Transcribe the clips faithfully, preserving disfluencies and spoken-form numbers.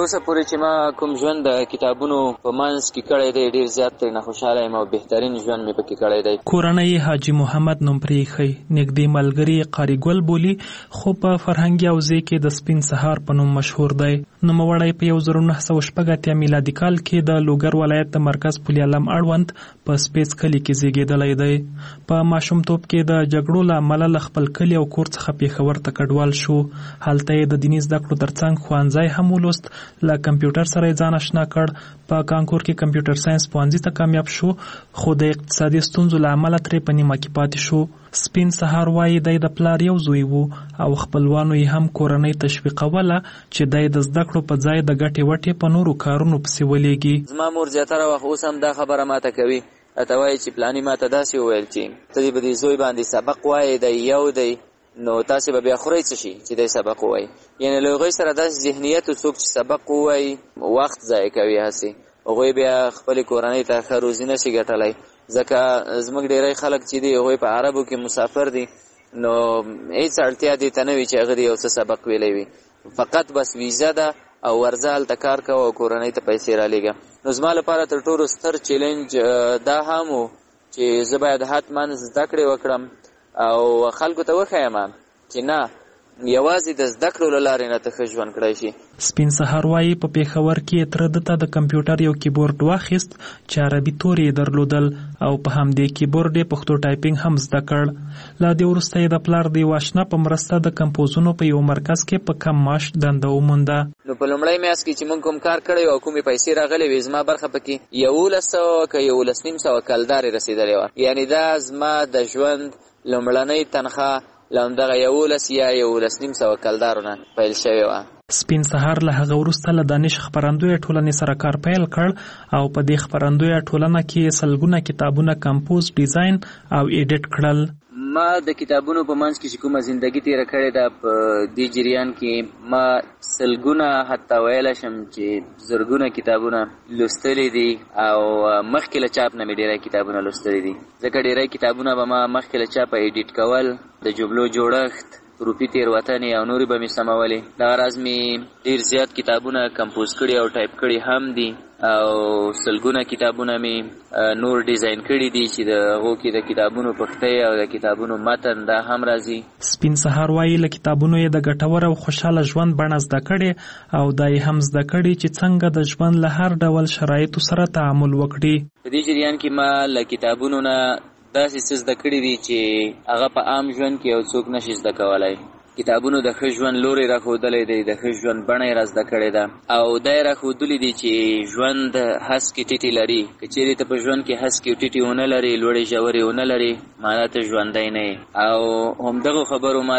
اوسه پورې چې ما کوم ژوند د کتابونو په منځ کې کړی دی ډېر زیات ترې نه خوشحاله یم او بهترین ژوند مې پکې کړی دی. کورنۍ حاجي محمد نوم پرې ایښی، نږدې ملګري قاري ګل بولي، خو په فرهنګي حوزې کې د سپین سهار په نوم مشهور دی. نوموړی په یو زر نهه سوه شپږ اتیا میلادي کال کې د لوګر ولایت د مرکز پل علم اړوند په سپیڅ کلي کې زیږېدلی دی. په ماشومتوب کې د جګړو له امله له خپل کلي او کور څخه پېښور ته کډوال شو. هلته یې د دیني زده کړو ترڅنګ ښوونځی هم ولوست. له کمپیوټر سره یې ځان اشنا کړ. په کانکور کې کمپیوټر ساینس پوهنځي ته کامیاب شو، خو د اقتصادي ستونزو له امله ترې په نیمه کې پاتې شو. سپین سهار وایي دی د پلار یو زوی و او خپلوانو یې هم کورنۍ تشویقوله چې دی د زده کړو په ځای د ګټې وټې په نورو کارونو پسې ولېږي. زما مور زیاتره وخت اوس هم دا خبره ماته کوي، راته وایي چې پلاني ماته داسې وویل چې ته دې به دې زوی باندې سبق وایې، دی یو دی نو تاسې به بیا خورئ څه شي چې دی سبق ووایي. یعنې له هغوی سره داسې ذهنیت و څوک چې سبق ووایي وخت ضایع کوي، هسې هغوی بیا خپلې کورنۍ ته ښه روزي نشي ګټلی. ځکه زموږ ډېری خلک چې دي هغوی په عربو کې مسافر دي، نو هېڅ اړتیا دې ته نه وي چې هغه دې یو څه سبق ویلی وي، فقط بس ویزه ده او ورځه هلته کار کوه او کورنۍ ته پیسې رالیږه. نو زما لپاره تر ټولو ستر چیلنج دا هم و چې زه باید حتما زده کړې وکړم او خلکو ته وښیم چې نه یوازې د زده کړو له لارې نه ته ښه ژوند کړی شي. سپین سهار وایي په پېښور کې تره ده ته د کمپیوټر یو کیبورډ واخیست چې عربي تورې یې درلودل او په همدې کیبورډ یې پښتو ټایپینګ هم زده کړ. له دې وروسته یې د پلار د یو اشنا په مرسته د کمپوزونو په یو مرکز کې په کم معاش دنده ومونده. نو په لومړی میاشت کې چې موږ کوم کار کړی او کومې پیسې راغلې وې زما برخه پکې یولس سوه که یولس نیم سوه کلدارې رسېدلې وه. یعنې دا زما د ژوند لومړنۍ تنخواه له همدغه یولس یا یولس نیم سوه کلدارو نه پیل شوې وه. سپین سهار له هغه وروسته له دانش خپرندویه ټولنې سره کار پیل کړ او په دې خپرندویه ټولنه کې سلګونه کتابونه کمپوز، ډیزاین او ایډیټ کړل. ما د کتابونو په منځ کې چې کومه زندگی تیره کړې ده په دې جریان کې ما سلګونه حتی ویلی شم چې زرګونه کتابونه لوستلی دي او مخکې له چاپ نه مې ډېری کتابونه لوستلی دي، ځکه ډېری کتابونه به ما مخکې له چاپه ایډیټ کول، د جملو جوړښت، روپي تېروتنې او نورې به مې سمولې. دغه راز مې ډېر زیات کتابونه کمپوز کړي او ټایپ کړي هم دي او سلګونه کتابونه مې نور ډیزاین کړي دي چې د هغو کې د کتابونو پښتۍ او د کتابونو متن دا هم راځي. سپین سهار وایي له کتابونو یې د ګټور او خوشحاله ژوند بڼه زده کړې او دا یې هم زده کړي چې څنګه د ژوند له هر ډول شرایطو سره تعامل وکړي. په دې جریان کې ما له کتابونو نه داسې څه زده کړي دي چې هغه په عام ژوند کې یو څوک نشي زده کولی. کتابونو د ښه ژوند لوری راښودلی دی، د ښه ژوند بڼه یې را زده کړې ده او دا یې راښودلي دي چې ژوند هسکې ټیټې لري. که چیرې ته په ژوند کې هسکې ټیټې ونه لرې، لوړې ژورې ونه لرې، معنا ته ژوندی نه یې. او همدغو خبرو ما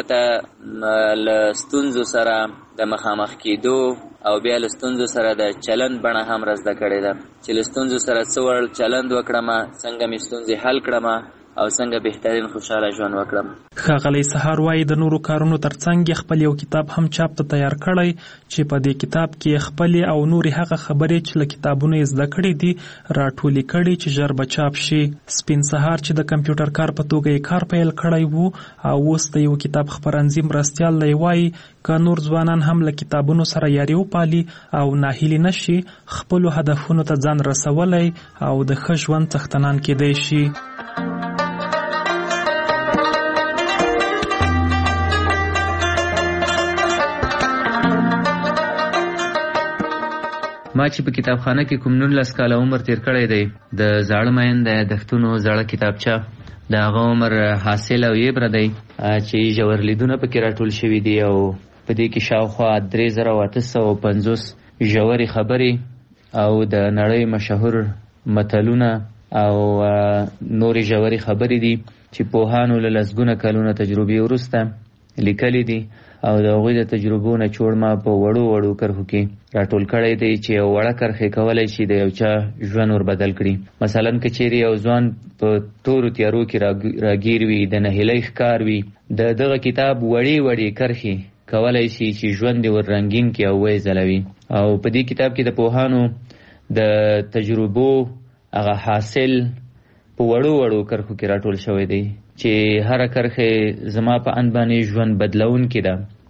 ته له ستونزو سره د مخامخ کېدو او بیا له ستونزو سره د چلند بڼه هم را زده کړې ده چې له ستونزو سره څه ډول چلند وکړم، څنګه مې ستونزې حل کړم او څنګه بهترین خوشحاله ژوند وکړم. ښاغلی سهار وایي د نورو کارونو ترڅنګ خپل یو کتاب هم چاپ ته تیار کړی چې په دې کتاب کې خپلې او نورې هغه خبرې چې له کتابونو یې زده کړې دي راټولې کړي چې ژر به چاپ شي. سپین سهار چې د کمپیوټر کار په توګه یې کار پیل کړی وو او اوس د یو کتاب خپرندوی مرستیال دی وایي که نور ځوانان هم له کتابونو سره یاري وپالي او ناهیلي نشي، خپلو هدفونو ته ځان رسولی او د ښه ژوند څښتنان کیدی شي. ما چې په کتابخانه کې کوم نولس کاله عمر تیر کړی دی، د زاړه مین د یادښتونو زړه کتابچه د هغه عمر حاصل او یبره دی چې ژور لیدونه پکې راټول شوي دي او په دې کې شاوخوا درې زره او اته سوه پنځوس ژورې خبرې او د نړۍ مشهور متلونه او نورې ژورې خبرې دي چې پوهانو له لسګونه کلونه تجربې وروسته لیکلي دي او د هغوی د تجربو نه چوړ ما په وړو وړو کرښو کې راټول کړی دی چې یو وړه کرښې کولی شي د یو چا ژوند ور بدل کړي. مثلا که چیرې یو ځوان په تورو تیارو کې راګیر وي، د نهیلۍ ښکار وي، د دغه کتاب وړې وړې کرښې کولی شي چې ژوند یې ور رنګین کړي او ویې ځلوي. او په دې کتاب کې د پوهانو د تجربو هغه حاصل په وړو وړو کرښو کې راټول شوی دی چې هر کرښه زما په ان باندې ژوند بدلون کې ده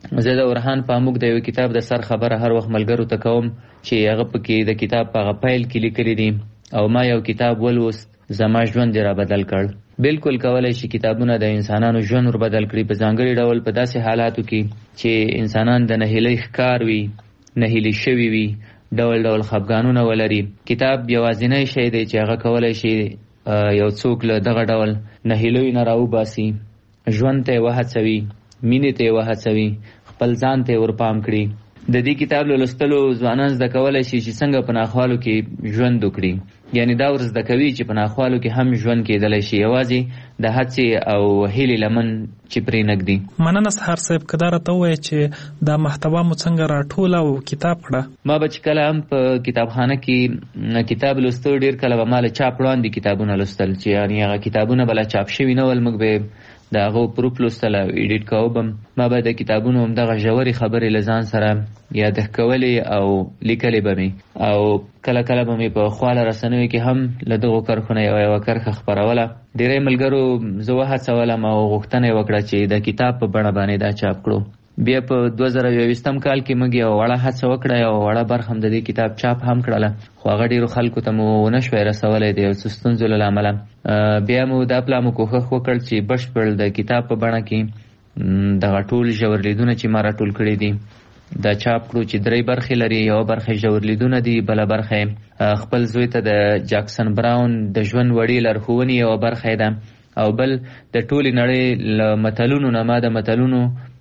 زه د ورهان پاموک د یو کتاب د سر خبره هر وخت ملګرو ته کوم چې هغه پکې د کتاب په هغه پیل کې لیکلي دي او ما یو کتاب ولوست زما ژوند یې را بدل کړ. بالکل کولی شي کتابونه د انسانانو ژوند ور بدل کړي په ځانګړي ډول په داسې حالاتو کې چې انسانان د نهیلۍ ښکار وي، نهیلي شوي وي، ډول ډول خفګانونه ولري. کتاب یوازینی شی دی چې هغه کولی شي یو څوک له دغه ډول نهیلیو نه راوباسي، ژوند ته یې وهڅوي، مینې ته یې وهڅوي، خپل ځان ته یې ورپام کړي. د دې کتاب له لوستلو ځوانان زده کولی شي چې څنګه په ناخوالو کې ژوند وکړي. یعنې دا ور زده کوي چې په ناخوالو کې هم ژوند کېدلی شي، یوازې د هڅې او هیلې لمن چې پرې نږدي. مننه سهار صاحب، که دا راته ووایې چې دا محتوا مو څنګه راټوله او کتاب کړه؟ ما به چې کله هم په کتابخانه کې کتاب لوستو، ډېر کله به ما له چاپ وړاندې کتابونه لوستل چې یعنې هغه کتابونه به لا چاپ شوي نه ول، موږ به د هغو پروف لوستل او ایډیټ کوو به ما به د کتابونو همدغه ژورې خبرې له ځان سره یادښت کولې او لیکلې به مې، او کله کله به مې په خواله رسنیو کې هم له دغو کرښو نه یوه یوه کرښه خپروله. ډېری ملګرو زه وهڅولم او غوښتنه یې وکړه چې د کتاب په بڼه باندې دا چاپ کړو. بیا په دوه زره یوویشتم کال کې موږ یوه وړه هڅه وکړه، یوه وړه برخه هم د دې کتاب چاپ هم کړله، خو هغه ډېرو خلکو ته مو ونه شوی رسولی د یو څه ستونزو له امله. بیا مو دا پلا مو کوښښ وکړ چې بشپړ د کتاب په بڼه کې دغه ټول ژور لیدونه چې ما راټول کړي دي دا چاپ کړو، چې درې برخې لري. یوه برخه ژور لیدونه دي، بله برخه خپل زوی ته د جاکسن براون د ژوند وړې لارښوونې یوه برخه ده، او بل د ټولې نړۍ له متلونو نه ما د متلونو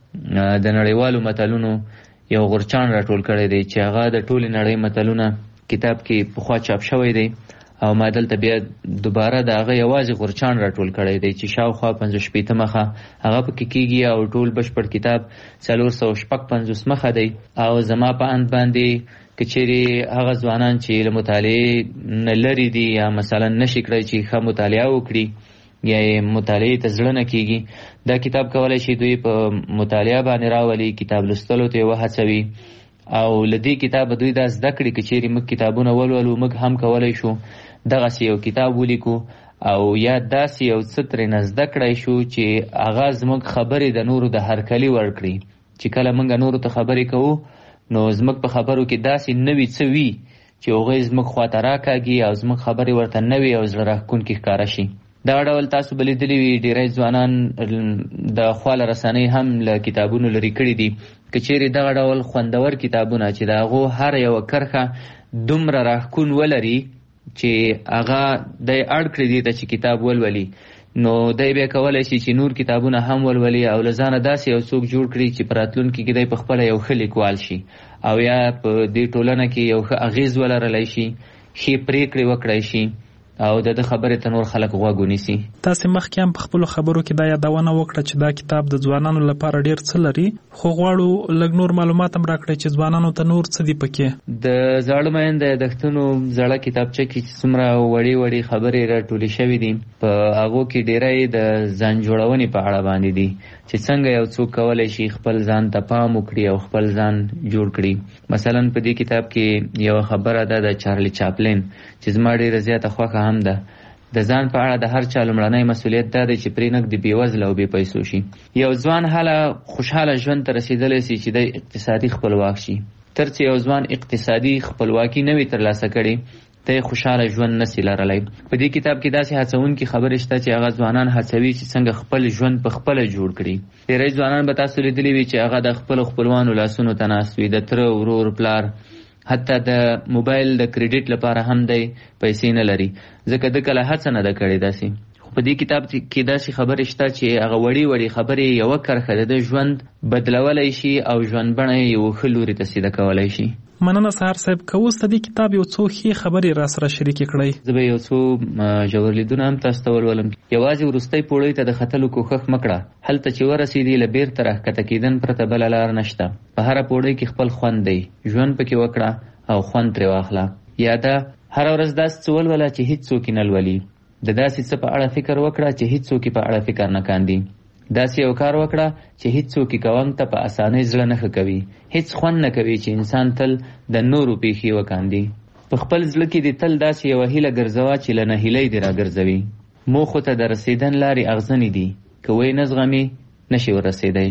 د نړیوالو متلونو یو غورچاڼ راټول کړی دی چې هغه د ټولې نړۍ متلونه کتاب کې پخوا چاپ شوی دی، او ما دلته بیا دوباره د هغه یوازې غورچاڼ راټول کړی دی چې شاوخوا پنځه شپېته مخه هغه پکې کېږي، او ټول بشپړ کتاب څلور سوه شپږ پنځوس مخه دی. او زما په اند باندې که چیرې هغه ځوانان چې له مطالعې نه لرې دي یا مثلا نشي کړی چې ښه مطالعه وکړي یا یې مطالعې ته زړه نه کېږي، دا کتاب کولی شي دوی په مطالعه باندې راولي، کتاب لوستلو ته یې وهڅوي، او له دې کتابه دوی دا زده کړي که چیرې موږ کتابونه ولولو موږ هم کولی شو دغسې یو کتاب ولیکو، او یا داسې یو څه ترېنه زده کړی شو چې هغه زموږ خبرې د نورو د هرکلي وړ کړي. چې کله موږ نورو ته خبرې کوو نو زموږ په خبرو کې داسې نوي څه وي چې هغوی زموږ خواته راکاږي او زموږ خبرې ورته نوي او زړه راښکونکي ښکاره شي. دا ډول تاسو به لیدلي وي ډېری ځوانان د خواله رسنۍ هم له کتابونو لرې کړي دي. که چیرې دغه ډول خوندور کتابونه چې د هغو هر یوه کرښه دومره راښکون ولري چې هغه دی اړ کړي دي ته چې کتاب ولولي، نو دی بیا کولی شي چې نور کتابونه هم ولولي او له ځانه داسې یو څوک جوړ کړي چې په راتلونکي کې دی په خپله یو ښه لیکوال شي، او یا په دې ټولنه کې یو ښه اغېز ولرلی شي، ښې پرېکړې وکړی شي، او د ده خبرې ته نور خلک غوږ ونیسي. تاسې مخکې هم په خپلو خبرو کې دا یادونه وکړه چې دا کتاب د ځوانانو لپاره ډېر څه لري، خو غواړو لږ نور معلومات هم راکړئ چې ځوانانو ته نور څه دي پکې. د زاړه مین د یادښتونو زړه کتابچه کې چې څومره وړې وړې خبرې راټولې شوې دي، په هغو کې ډېری د ځان جوړونې په اړه باندې دي چې څنګه یو څوک کولی شي خپل ځان ته پام وکړي او خپل ځان جوړ کړي. مثلا په دې کتاب کې یوه خبره ده د چارلی چاپلین چې زما ډېره زیاته خوښه هم ده. د ځان په اړه د هر چا لومړنی مسؤلیت دا دی چې پرې نږدې بېوزله او بې پیسو شي. یو ځوان هله خوشحاله ژوند ته رسېدلی سي چې دی اقتصادي خپلواک شي. تر چې یو ځوان اقتصادي خپلواکي نه وي ترلاسه کړې ته یې خوشحاله ژوند نسي لرلی. په دې کتاب کې داسې هڅونکي خبرې شته چې هغه ځوانان هڅوي چې څنګه خپل ژوند په خپله جوړ کړي. ډېری ځوانان به تاسو لیدلي وي چې هغه د خپلو خپلوانو لاسونو ته ناست وي، د تره، ورور، پلار، حتی د موبایل د کریډیټ لپاره هم دی پیسې نه لري، ځکه ده کله هڅه نه ده کړې داسې. خو په دې کتاب کې داسې خبرې شته چې هغه وړې وړې خبرې یوه کرښه د ده ژوند بدلولی شي او ژوند بڼه یې یو ښه لوري ته سیده کولی شي. مننه سهار صاحب، که اوس د دې کتاب یو څو ښې خبرې را سره شریکې کړئ. زه به یو څو ژور لیدونه هم تاسو ته ولولم. یوازې وروستۍ پوړۍ ته د ختلو کوښښ مه کړه، هلته چې ورسېدې له بېرته راښکته کېدن پرته بله لار نشته. په هره پوړۍ کې خپل خوند دی، ژوند پکې وکړه او خوند ترې واخله. یا ده هره ورځ داسې څه ولوله چې هېڅ څوک یې نه لولي. د داسې څه په اړه فکر وکړه چې هېڅ څوک یې په اړه فکر نه کاندي. داسې یو کار وکړه چې هېڅ څوک یې کوونک ته په اسانۍ زړه نه ښه کوي. هېڅ خوند نه کوي چې انسان تل د نورو پیښې وکاندي. په خپل زړه کې دې تل داسې یوه هیله ګرځوه چې له نهیلۍ دې راګرځوي. موخو ته د رسېدن لارې اغزنې دي، که وی نه زغمې نشي ورسېدی.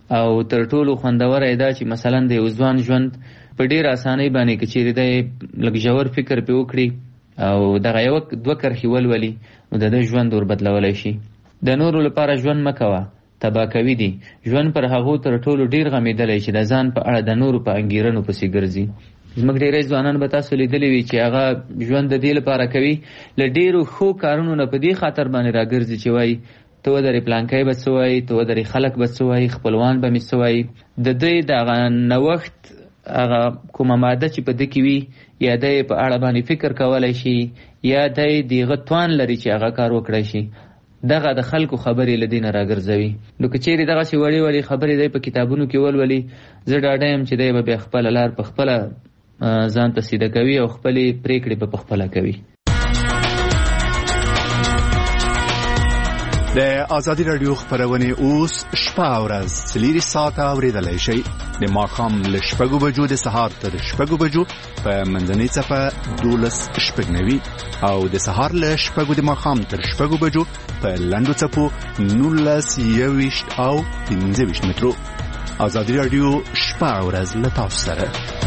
او تر ټولو خوندوره دا چې مثلا د یو ځوان ژوند په ډېر اسانۍ باندې که چیرې دی لږ ژور فکر پې وکړي او دغه یو دوه کرښې ولولي نو د ده ژوند ور بدلولی شي. د نورو لپاره ژوند مه کوه، تباه کوي دي. ژوند پر هغو تر ټولو ډېر غمېدلی چې د ځان په اړه د نورو په انګېرنو پسې ګرځي. زموږ ډېری ځوانان به تاسو لیدلی وي چې هغه ژوند د دې لپاره کوي له ډېرو ښو کارونو نه په دې خاطر باندې راګرځي چې وایي ته ودرې پلانکی به څه وایي، ته ودرې خلک به څه وایي، خپلوان به مې څه وایي. د دوی د هغه نوښت هغه کومه ماده چې په ده کې وي یا دی په اړه باندې فکر کولی شي یا دی د هغه توان لري چې هغه کار وکړی شي، دغه د خلکو خبرې له دې نه راګرځوي. نو که چیرې دغسې وړې وړې خبرې دی په کتابونو کې ولولي، زه ډاډه یم چې دی به بیا خپله لار په خپله ځان ته سیده کوي او خپلې پرېکړې به په خپله کوي. د ازادي راډیو خپرونې اوس شپه او ورځ څلېرویشت ساعته اورېدلی شئ. د ماښام له شپږو بجو د سهار تر شپږو بجو په منځنۍ څپه دولس شپږ نوي او د سهار له شپږو د ماښام تر شپږو بجو په لنډو څپو نولس یوویشت او پنځه ویشت مترو. ازادي راډیو شپه او ورځ له تاسو سره.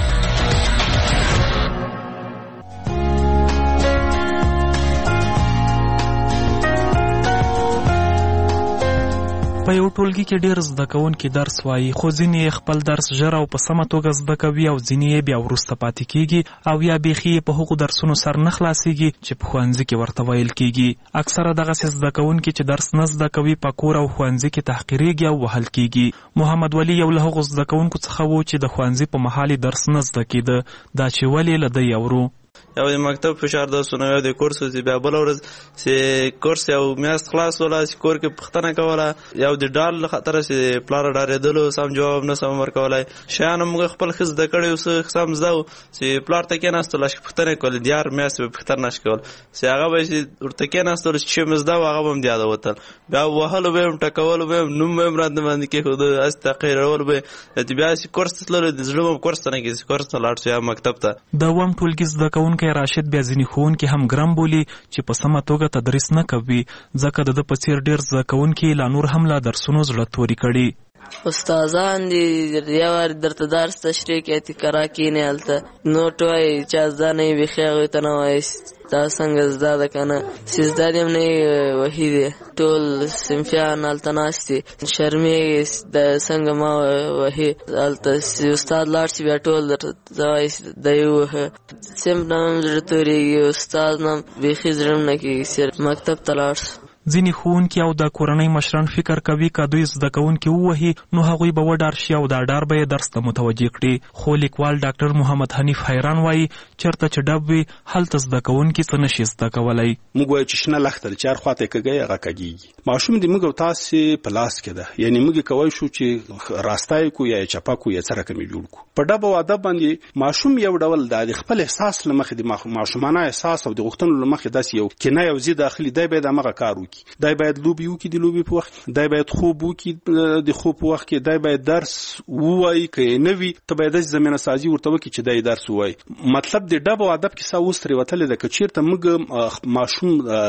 په یو ټولګي کې ډېر زده کوونکي درس وایي، خو ځینې خپل درس ژر او په سمه توګه زده کوي او ځینې یې بیا وروسته پاتې کېږي او یا بیخي په هغو درسونو سر نه خلاصېږي چې په ښوونځي کې ورته ویل کېږي. اکثره دغسې زده کوونکي چې درس نه زده کوي په کور او ښوونځي کې تحقیرېږي او وهل کېږي. محمد ولی یو له هغو زده کوونکو څخه و چې د ښوونځي په مهال یې درس نه زده کېده. دا چې ولې له ده اورو. یو د مکتب فشار درسونه، یو د کورس چې بیا بله ورځ چې کورس یو میاشت خلاص وله چې کور کې پوښتنه کوله، یو د ډار له خطره چې پلاره ډارېدلو سم جواب نه سم ورکولی. شیان موږ خپل ښه زده کړی و، څه سم زده و چې پلار ته کېناستلو چې پوښتنه کولې، د یار میاشتې به پوښتنه نشي کولی چې هغه به چې ورته کېناستلو چې مې زده و هغه به هم د یاده وتل. بیا وهلو به یې ټکولو به یې نوم به یې راته باندې کېښوده، هسې تحقیرولو به یې. بیا چې کورس ته تللو د زړه به کورس ته نه کېږي، کورس ته لاړ شو یا مکتب ته. د اووم ټولګي زده کوونکی راشد بیا ځینې ښوونکي هم ګرم بولي چې په سمه توګه تدریس نه کوي، ځکه د ده په څېر ډېر زده کوونکي لا نور هم له درسونو زړه توري کړي. استادان دي یو وار درته درس تشریح کوي تکرار کینې هلته نوټ وایي چې زده نه وي بیخي هغوی ته نه وایي دا څنګه زده ده که نه چې زده دې هم نه وي وهي دی. ټول صنفیان هلته ناست دي شرمېږي د څنګه ما وهي. هلته استاد لاړ شي بیا ټول درته وایي دی ووهه. صنف نه هم زړه تورېږي، استاد نه هم بیخي زړه نه کېږي صرف مکتب ته لاړ شو. ځینې ښوونکي او د کورنۍ مشران فکر کوي که دوی زده کوونکي ووهي نو هغوی به وډار شي او دا ډار به یې درس ته متوجه کړي. خو لیکوال ډاکټر محمد حنیف حیران وایي چېرته چې ډب وي هلته زده کوونکي څه نشي زده کولی. موږ وایو چې شنه لښته د چې هر خوا ته یې کږی هغه کږېږي. ماشوم د موږ او تاسې په لاس کې ده، یعنې موږ یې کولی شو چې راسته یې کړو یا یې چپه کړو یا څه رقم یې جوړ کړو. په ډب او ادب باندې ماشوم یو ډول د خپل احساس له مخې د ماشومانه احساس او د غوښتنو له مخې داسې یو کنه یو ضد داخلي دی باید همغه کار وکړي. دی باید لوبې وکړي د لوبې په وخت، دی باید خوب وکړي د خوب په وخت کې، دی باید درس ووایي که یې نه وي ته باید داسې زمینه سازي ورته وکړي چې دی درس ووایي. مطلب د ډب او ادب کیسه اوس ترې وتلې ده. که چېرته موږ ماشوم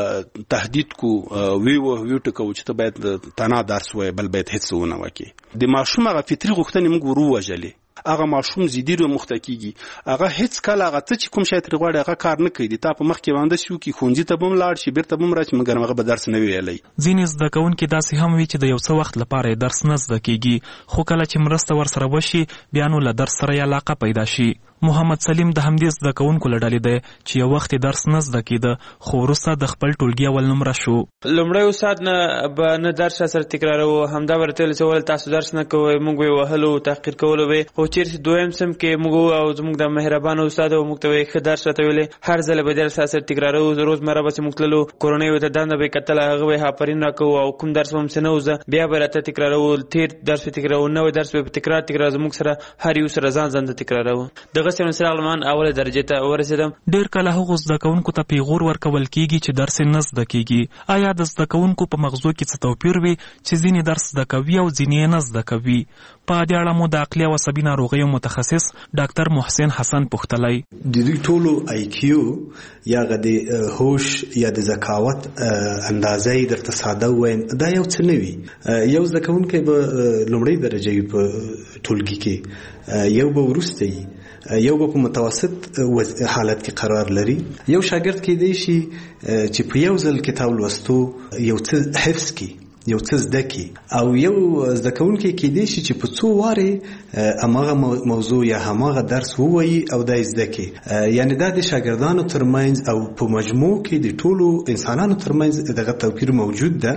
تهدید کو ویو ویوټکو چې ته باید تنها درس ووایي بل باید هېڅ ونه وکړي، د ماشوم هغه فطري غوښتنې موږ ور ووژلې. هغه ماشوم زیدي رو مخته کیږي، هغه هیڅ کله هغه ته چې کوم شی ترې غواړي هغه کار نه کوي. تا په مخ کې باندې شو کې ښوونځي ته به هم لاړ شي بیرته به هم راشي مګر هغه به درس نه ویلی. ځینې زده کوونکي داسې هم وي چې د یو څه وخت لپاره یې درس نه زده کېږي، خو کله چې مرسته ورسره وشي بیا نو له درس سره یې علاقه پیدا شي. محمد سلیم د همدې زده کوونکو له ډلې دی چې یو وخت یې درس نه زده کېده خو وروسته د خپل ټولګي اول نمره شو. لومړی استاد نه به نه درس سره تکراروو، همدا به راته ویل چې ولې تاسو درس نه کوئ، موږ به یې وهلو تحقیر کولو به. خو چېرې دویم صنف کې موږ او زموږ د مهربانه استاد او موږ ته وایي ښه درس راته ویلی، هر ځله به درس سره تکراروو، روزمره بسې موږ تللو، کورنۍ به ته دنده به یې کتله، هغه به یې آفرین راکوو او کوم درس به هم څه نه وزده بیا به راته تکراروو، تېر درس به تکراروو، نوی درس به په تکرار تکرار زموږ سره هر یو سره ځان ځان ته تکراروو. دغه ورسې نو سراغلمان اوله درجه ته ورسېدم. ډېر کله هغو زده کوونکو ته پیغور ورکول کیږي چې درس نه زده کیږي. آیا د زده کوونکو په مغزو کې څه توپیر وي چې ځینې درس زده کوي او ځینې نه زده کوي؟ په دې اړه مو د عقلي او عصبي ناروغیو متخصص ډاکټر محسن حسن پوښتلی. د دوی ټولو آی کیو یا د هوش یا د ذکاوت اندازې درته ساده وایم دا یو څه نه وي. یو زده کوونکی به لومړۍ درجه وي په ټولګي کې، یو به وروسته وي، یو به په متوسط حالت کې قرار لري. یو شاګرد کېدای شي چې په یو ځل کتاب لوستو یو څه حفظ کړي، یو څه زده کړي، او یو زده کوونکی کېدای شي چې په څو وارې هماغه موضوع یا هماغه درس ووایي او دا یې زده کړي. یعنې دا د شاګردانو ترمنځ او په مجموع کې د ټولو انسانانو ترمنځ دغه توپیر موجود ده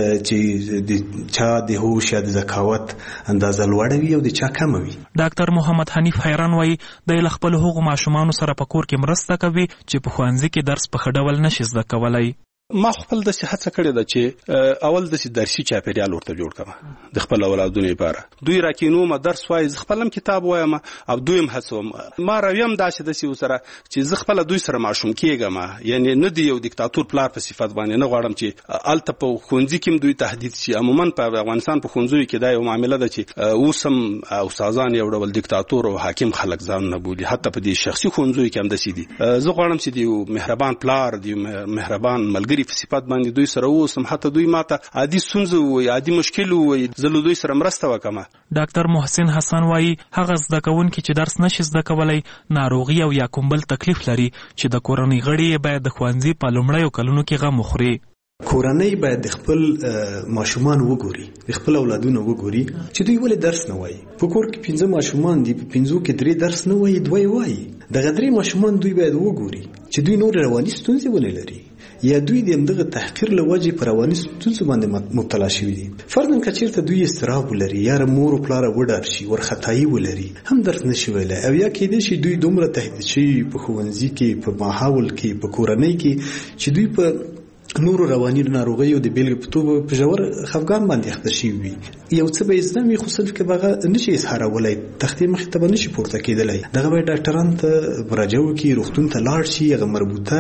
چې د چا د هوش یا د ذکاوت اندازه لوړه وي او د چا کمه وي. ډاکټر محمد حنیف حیران وایي دی له خپلو هغو ماشومانو سره په کور کې مرسته کوي چې په ښوونځي کې درس په ښه ډول نشي زده کولی. ما خپل داسې هڅه کړې ده چې اول داسې درسي چاپېریال ورته جوړ کړم د خپل اولادونو لپاره. دوی راکینوم درس وایي، زه خپل هم کتاب وایم او دوی هم هڅوم. ما رویم داسې داسې ورسره چې زه خپله دوی سره ماشوم کېږم، یعنې نه د یو دیکتاتور پلار په صفت باندې نه غواړم چې هلته په ښوونځي کې هم دوی تهدید شي. عموما په افغانستان په ښوونځیو کې دا یو معامله ده چې اوس هم استادان یو ډول دیکتاتور او حاکم خلک ځانونه بولي، حتی په دې شخصي ښوونځیو کې هم داسې دي. زه غواړم چې د یو مهربان پلار، د یو مهربان ملګري په صفت باندې دوی سره اوسم، حتی دوی ماته عادي ستونزه ووایي، عادي مشکل ووایي، زه له دوی سره مرسته وکړم. ډاکټر محسن حسن وایي هغه زده کوونکي چې درس نشي زده کولی ناروغي او یا کوم بل تکلیف لري چې د کورنۍ غړي باید د ښوونځي په لومړیو کلونو کې غم وخوري. کورنۍ باید د خپل ماشومان وګوري، د خپل اولادونه وګوري چې دوی ولې درس نه وایي. په کور کې پنځه ماشومان دي، په پنځو کې درې درس نه وایي، دوی وایي. دغه درې ماشومان دوی باید وګوري چې دوی نور رواني ستونزې ونه لري یا دوی د همدغه تحقیر له وجې په رواني ستونزو باندې مبتلا شوي دي. فرضاً که چېرته دوی اضطراب ولري یا مور او پلاره وډار شي، وارخطایي ولري، هم درس نشي ویلی، او یا کېدای شي دوی دومره تهدید شوي په ښوونځي کې، په ماحول کې، په کورنۍ کې چې دوی په نورو رواني ناروغیو د بیلګې په توګه په ژور خفګان باندې اخته شوي وي. یو څه به یې زده وي خو صرف کې به هغه نشي اظهارولی، تختې مخې ته به نشي پورته کېدلی. دغه باید ډاکټرانو ته مراجعه وکړي، روغتون ته لاړ شي، هغه مربوطه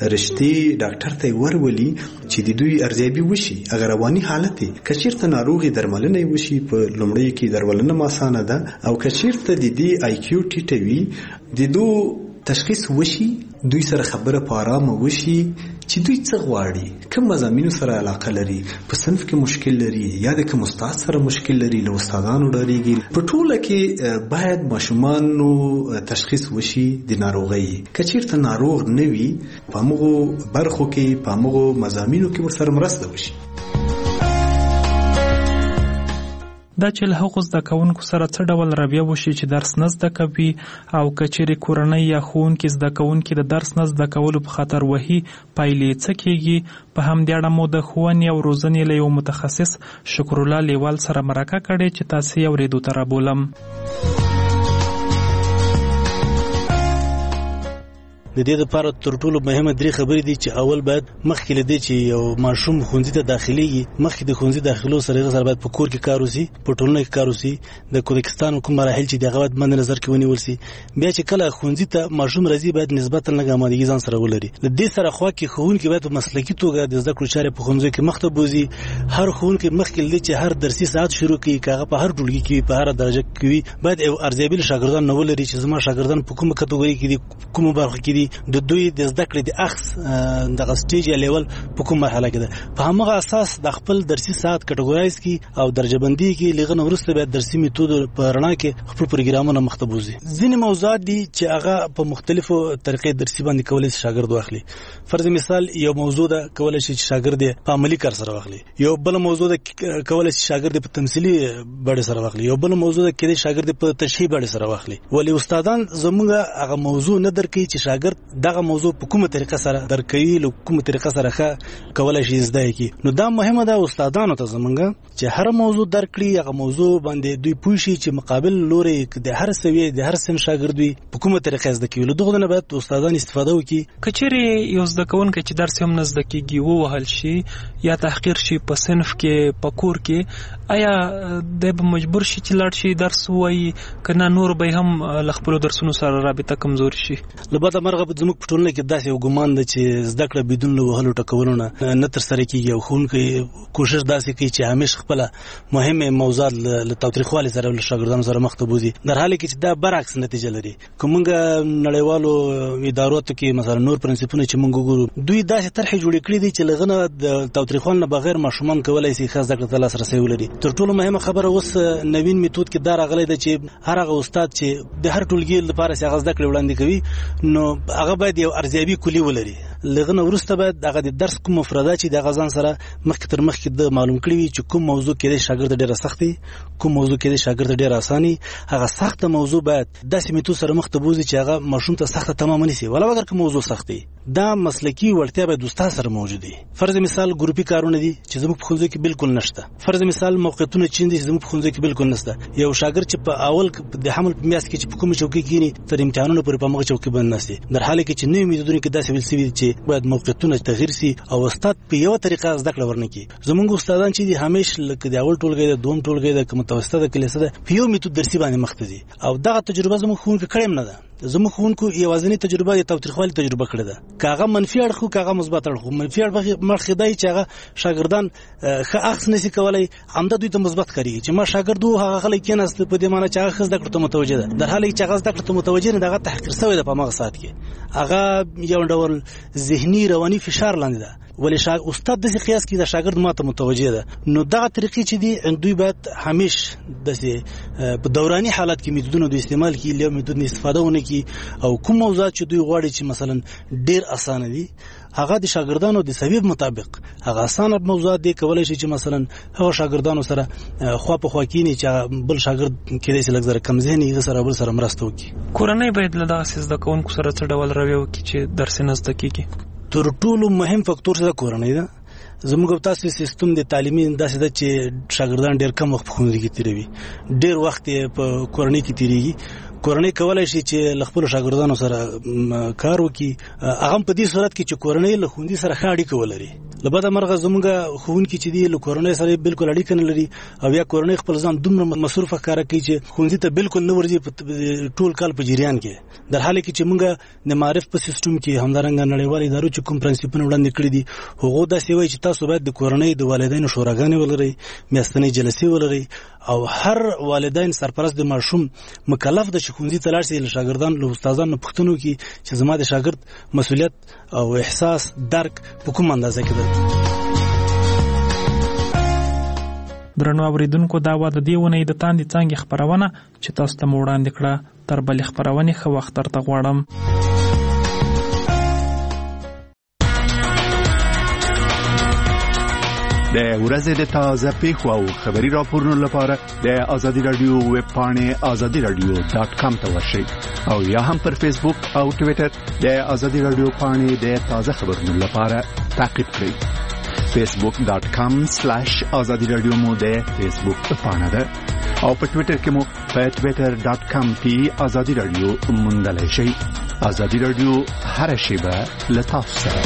رشتې ډاکټر ته یې ورولي چې د دوی ارزیابي وشي، هغه رواني حالت یې که چېرته ناروغي درملنه یې وشي، په لومړیو کې درملنه اسانه ده، او که چېرته د دې آی کیو ټیټه وي د دو تشخیص وشي، دوی سره خبره په آرامه وشي چې دوی څه غواړي، کوم مضامینو سره علاقه لري، په صنف کې مشکل لري یا د کوم استاد سره مشکل لري، له استادانو ډارېږي. په ټوله کې باید ماشومانو تشخیص وشي د ناروغۍ. که چېرته ناروغ نه وي په همغو برخو کې، په همغو مضامینو کې ورسره مرسته وشي. دا چې له هغو زده کوونکو سره څه ډول رویه وشي چې درس نه زده کوي، او که چیرې کورنۍ یا ښوونکي زده کوونکي د درس نه زده کولو په خاطر وهي، پایلې څه کیږي؟ په همدې اړه مو د ښوونې او روزنې له یو متخصص شکرالله لیوال سره مرکه کړې چې تاسې یې اورېدو ته رابولم. د دې لپاره تر ټولو مهمه درې خبرې دي چې اول باید مخکې له دې چې یو ماشوم ښوونځي ته داخليږي، مخکې د ښوونځي داخلو سره هغه سره باید په کور کې کار وشي، په ټولنه کې کار وشي، د کوزاکستان کوم مراحل چې دغه باید مد نظر کې ونیول شي. بیا چې کله ښوونځي ته ماشوم راځي باید نسبتا لږ آمادګي ځان سره ولري. د دې سره خوا کې ښوونکي باید په مسلکي توګه د زده کړو چارې په ښوونځي کې مخته بوزي. هر ښوونکي مخکې له دې چې هر درسي ساعت شروع کړي، هغه په هر ټولګي کې په هر درجه کې وي، باید یو ارزیابي شاګردان نه ولري چې زما شاګردان په کومه کټګوري کې دي، کومه برخه کې دي، د دوی د زده کړې د اخص دغه سټیج یا لیول په کوم مرحله کې ده. په همغه اساس د خپل درسي ساعت کټګورایز کی او درجه بندي کې لغنه ورسته به درسي میتود په رڼا کې خپل پروګرامونه مختبوزي. ځینې موضوعات دي چې هغه په مختلفو طریقې درسي باندې کولای شي شاګرد واخلي. فرض مثال یو موضوع ده کولای شي شاګرد په عملی کار سره واخلي، یو بل موضوع ده کولای شي شاګرد په تمثيلي بڼه سره واخلي، یو بل موضوع ده کې شاګرد په تشریحي بڼه سره واخلي. ولی استادان زموږ هغه موضوع نه درکې چې شاګرد شاګرد دغه موضوع په کومه طریقه سره درکوي له کومه طریقه سره ښه کولای شي زده کړي. نو دا مهمه ده استادانو ته زمونږ چې هر موضوع درکړي هغه موضوع باندې دوی پوه شي چې مقابل لوري د هر سویې د هر سن شاګرد وي په کومه طریقه زده کوي. له دغه نه باید استادان استفاده وکړي. که چیرې یو زده کوونکی چې درس هم نه زده کېږي ووهل شي یا تحقیر شي په صنف کې په کور کې، آیا دی به مجبور شي چې لاړ شي درس ووایي که نه نور به هم له خپلو درسونو سره رابطه کمزوري شي؟ له بده مرغه زموږ په ټولنه کې داسې یو ګمان ده چې زده کړه بدون له وهلو ټکولو نه نه ترسره کېږي او ښوونکی کوشش داسې کوي چې همیشه خپله مهمې موضوعات له تاوتریخوالي سره له شاګردانو سره مخ ته بوځي، در حاله کې چې دا برعکس نتیجه لري. که موږ نړیوالو اداراتو کې مثلا نور پرنسپونه چې موږ وګورو، دوی داسې طرحې جوړې کړي دي چې له هغه نه د تاوتریخوالي نه بغیر ماشومان کولی شي ښه زده کړې ته لاسرسی ولري. تر ټولو مهمه خبره اوس نوین میتود کې دا راغلی ده چې هر هغه استاد چې د هر ټولګي لپاره چې هغه زده کړې وړاندې کوي نو هغه باید یو ارزیابي کلي ولري. له هغه نه وروسته باید هغه د درس کوم مفردات چې د هغه ځان سره مخکې تر مخکې د معلوم کړي وي چې کوم موضوع کېدای شاګرد ډېره سخت وي، کوم موضوع کېدای شاګرد ډېره اساني. هغه سخته موضوع باید داسې میتود سره مخ ته بوځي چې هغه ماشوم ته سخته تمام نشي، ولا اگر که موضوع سخت وي. دا مسلکی وړتیا باید استاد سره موجود وي. فرض مثال ګروپي کارونه دي چې زموږ په ښوونځي کې بالکل نشته. فرض مثال موقعیتونه چې دي زموږ په ښوونځي کې بالکل نشته. یو شاګرد چې په اول د حمل په میاشت کې چې په کومه چوکۍ کېني تر امتحانونو پورې په هغه چوکۍ باندې ناستي، در حاله کې چې نوې میتودونه کې داسې ویل شوي چې باید موقعیتونه تغییر شي او استاد په یو طریقه زده کړه ورنکړي. زموږ استادان چې دي همیشه لکه د اول ټولګي د دوم ټولګي د متوسطه د کلیسه ده په یو میتود درسي باندې مخ ته دي او دغه تجربه زموږ ښوونکي کړې نه ده. زموږ ښوونکو یوازینی تجربه د تاوتریخوالي تجربه کړې ده. کاغه منفي اړخ او کاغه مثبت اړخ. منفي اړخ مخ دی چې هغه شاګردان ښه اخس نشي کولای، همدا دوی ته مثبت کړي چې ما شاګرد وو هغه غلي کېناست په دې معنی چې هغه زده کړه ته متوجه ده، در حاله چې هغه زده کړه ته متوجه نه، دغه تحقیر شوی ده په هغه ساعت کې. هغه یو ډول ذهني رواني فشار لاندې ده. ولې شا استاد داسې قیاس کوي د شاګرد ماته متوجه ده. نو دغه طریقې چې دي دوی باید همیشه داسې په دوراني حالت کې میتودونه دوی استعمال کړي، له میتود استفاده ونه کړي او کوم موضوعات چې دوی غواړي چې مثلا ډیر اسانه دي هغه د شاګردانو د سبب مطابق هغه اسانه موضوعات دي کولای شي چې مثلا هغه شاګردانو سره خوا په خوا کینی چې بل شاګرد کېدای شي لږ کم ذهني هغه سره بل سره مرسته وکړي. کورنۍ باید له دغه زده کوونکو سره څه ډول رویه وکړي چې درس نه زده کېږي؟ تر ټولو مهم فکتور څه کورنۍ ده. زموږ تاسو سیستم د تعلیمي داسې ده چې شاګردان ډېر کم وخت په ښوونځي کې تیروي، ډېر وخت په کورنۍ کې تیریږي. کورنۍ کولای شي چې له خپلو شاګردانو سره کار وکړي، هغه په دې صورت کې چې کورنۍ له ښوونځي سره ښه اړیکه ولري. له بده مرغه زموږ ښوونکي چې دي له کورنۍ سره بالکل اړیکه نه لري او یا کورنۍ خپل ځان دومره مصروفه ښکاره کوي چې ښوونځي ته بالکل نه ورځي ټول کال په جریان کې، در حاله کې چې موږ د معرف په سیستم کې همدارنګه نړیوال ادارو چې کوم پرنسپونه وړاندې کړي دي هغه داسې وایي چې تاسو باید د کورنۍ د والدینو شوراګانې ولرئ، میاشتنۍ جلسې ولرئ او هر والدین سرپرست د ماشوم مکلف ده چې ښوونځي ته لاړ شي، له شاګردانو له استادانو پوښتنه وکړي چې زما د شاګرد مسؤلیت او احساس درک په کوم اندازه کې ده. درنو اوریدونکو، دا و د دې ونې د تاندې څانګې خپرونه چې تاسو ته مو وړاندې کړه. تر بلې خپرونې ښه وخت درته غواړم. د ورځې د تازه پیښو او خبري راپورونو لپاره د آزادي رادیو ویب پاڼې آزادي رادیو ډاټ کام ته ورشئ او یا هم پر فیسبوک او ټویټر د آزادي رادیو پاڼې د تازه خبرونو لپاره تعقیب کړئ. فیسبوک ډاټ کام سلیش آزادي رادیو مو د فیسبوک پاڼه ده او په ټویټر کې مو په ټویټر ډاټ کام پی آزادي رادیو موندلای شئ. آزادي رادیو هر شیبه له تاسو سره.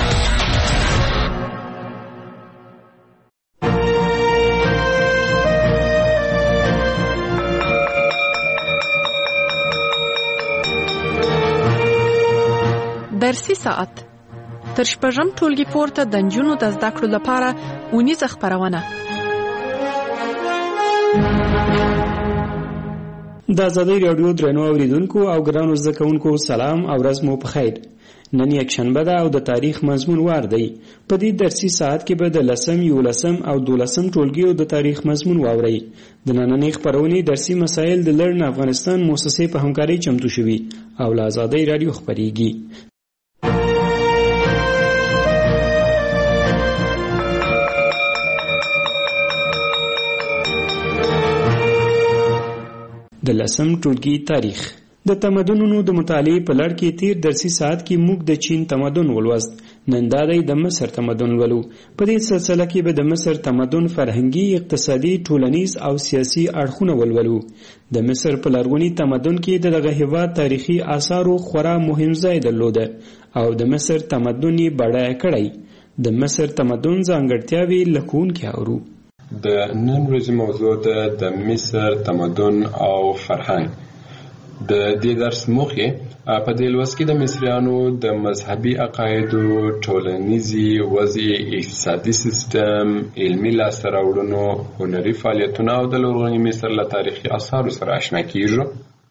درسي ساعت تر شپږم ټولګي پورته د نجونو د زده کړو لپاره اونیزه خپرونه. د آزادۍ راډیو درنو اوریدونکو او ګرانو زده کوونکو سلام او ورځ مو په خیر. نن یک شنبه ده او د تاریخ مضمون وار دی. په دې درسي ساعت کې به د لسم، یولسم او دولسم ټولګیو د تاریخ مضمون واورئ. د نننۍ خپرونې درسي مسایل د لرن افغانستان مؤسسې په همکارۍ چمتو شوي او له آزادۍ راډیو خپریږي. د لسم ټولګي تاریخ د تمدنونو د مطالعې په لړ کې تیر درسي ساعت کې موږ د چین تمدن ولوست. نن دا دی د مصر تمدن ولو. په دې سلسله کې به د مصر تمدن فرهنګي، اقتصادي، ټولنیز او سیاسي اړخونه ولولو. د مصر په لرغوني تمدن کې د دغه هېواد تاریخي آثارو خورا مهم ځای درلوده او د مصر تمدن یې بډایه کړی. د مصر تمدن ځانګړتیاوې له ښوونکي اورو. د نن ورځې موضوع ده د مصر تمدن او فرهنګ. د دې درس موخې په دې لوست کې د مصریانو د مذهبي عقایدو، ټولنیزي وضع، اقتصادي سیستم، علمي لاسته راوړنو، هنري فعالیتونه او د لرغوني مصر له تاریخي آثارو سره آشنا کیږو.